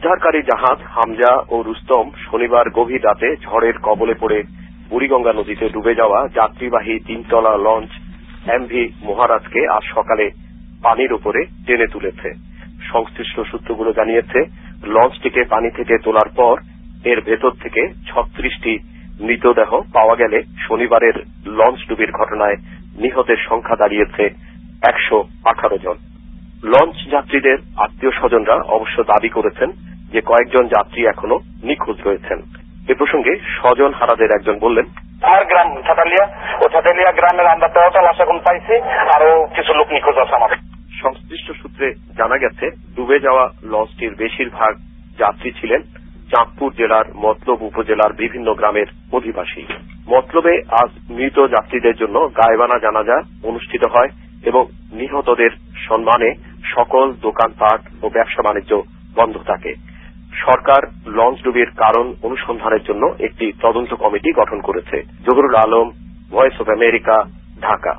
উদ্ধারকারী জাহাজ হামজা ও রুস্তম শনিবার গভীর রাতে ঝড়ের কবলে পড়ে বুড়িগঙ্গা নদীতে ডুবে যাওয়া যাত্রীবাহী 3 তলা লঞ্চ এমভি মহারাজকে আজ সকালে পানির উপরে টেনে তুলেছে। সংশ্লিষ্ট সূত্রগুলো জানিয়েছে, লঞ্চটিকে পানি থেকে তোলার পর এর ভেতর থেকে 36টি মৃতদেহ পাওয়া গেলে শনিবারের লঞ্চ ডুবির ঘটনায় নিহতের সংখ্যা দাঁড়িয়েছে 118 জন। লঞ্চ যাত্রীদের আত্মীয় স্বজনরা অবশ্য দাবি করেছেন যে কয়েকজন যাত্রী এখনো নিখোঁজ রয়েছেন। এ প্রসঙ্গে স্বজন হারাদের একজন বললেন, আমার গ্রাম ছাতালিয়া, ও ছাতালিয়া গ্রামের আমরা 13টা লাশ এখন পাইছি, আরো কিছু লোক নিখোঁজ আছে আমাদের। সংশ্লিষ্ট সূত্রে জানা গেছে, ডুবে যাওয়া লঞ্চটির বেশিরভাগ যাত্রী ছিলেন চাঁদপুর জেলার মতলব উপজেলার বিভিন্ন গ্রামের অধিবাসী। মতলবে আজ মৃত যাত্রীদের জন্য গায়েবানা জানাজা অনুষ্ঠিত হয় এবং নিহতদের সম্মানে সকল দোকানপাট ও ব্যবসা বাণিজ্য বন্ধ থাকে। সরকার লঞ্চ ডুবির কারণ অনুসন্ধানের জন্য একটি তদন্ত কমিটি গঠন করেছে। Zahurul Alam, voice of America, Dhaka.